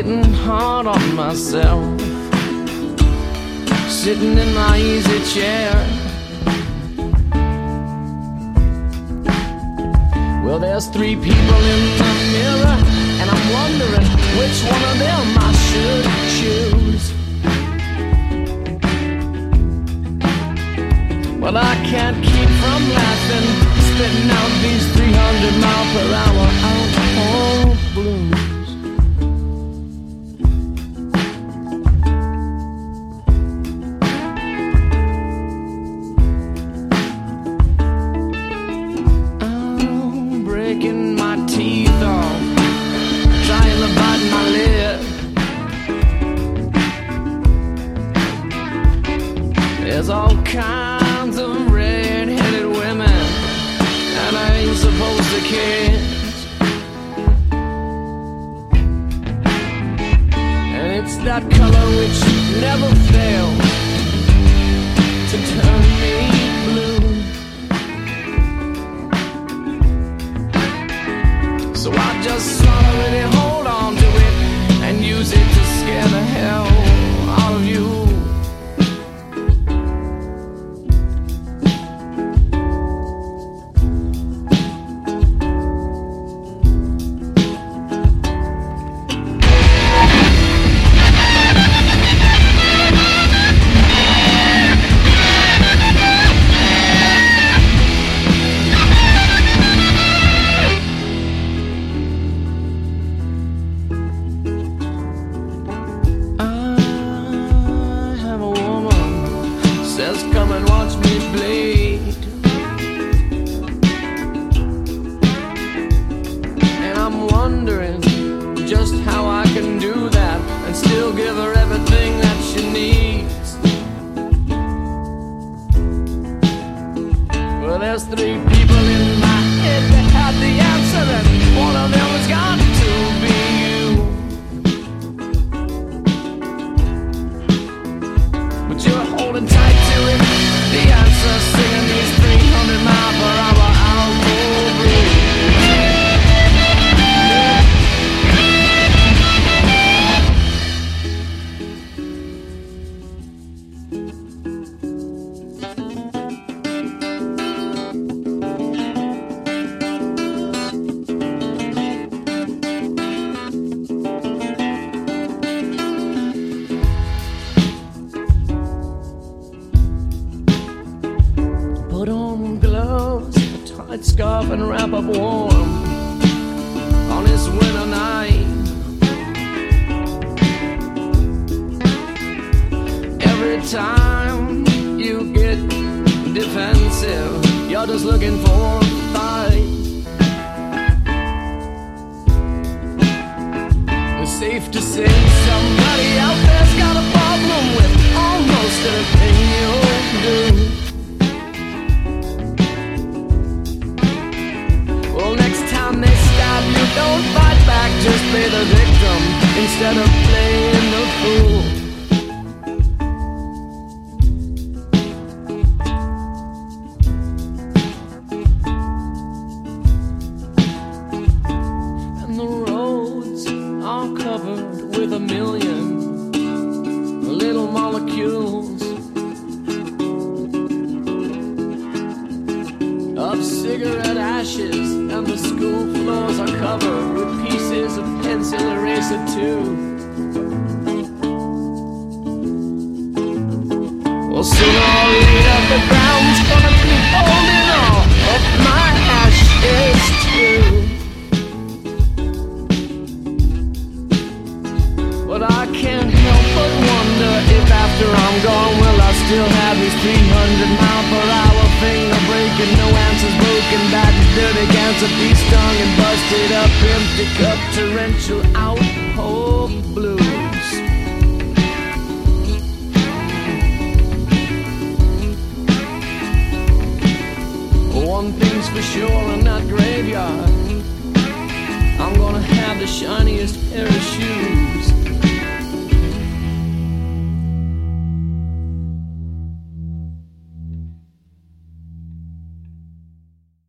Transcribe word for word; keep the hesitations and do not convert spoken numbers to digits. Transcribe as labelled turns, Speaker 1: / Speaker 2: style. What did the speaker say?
Speaker 1: getting hard on myself, sitting in my easy chair. Well, there's three people in the mirror, and I'm wondering which one of them I should choose. Well, I can't keep from laughing, spitting out these three hundred mile per hour alcohol blues. I'm breaking my teeth off, trying to bite my lip. There's all kinds of red-headed women, and I ain't supposed to kiss. And it's that color which never fails to turn me blue. So I just swallow it and hold on to it, and use it to scare the hell out of you. Come and watch me bleed, and I'm wondering just how I can do that and still give her everything that she needs. Well, there's three people in my head that have the answer, and one of them has got to be you. But you're holding tight to it, the answer, singing these three hundred mile per hour alcohol blues. Put on gloves, a tight scarf, and wrap up warm on this winter night. Every time you get defensive, you're just looking for a fight. It's safe to say somebody out there's got a problem with almost everything you do. Don't fight back, just play the victim instead of playing the fool. And the roads are covered with a million little molecules of cigarette ashes, and the school floors are covered with pieces of pencil eraser too. Well, sooner or later the ground's gonna be holding all of my ashes too. But I can't help but wonder if after I'm gone, will I still have these three hundred mile per hour finger breaking, no answers broken, bad and dirty cancer, be stung and busted up, empty cup, torrential alcohol blues. One thing's for sure in that graveyard, I'm gonna have the shiniest pair of shoes.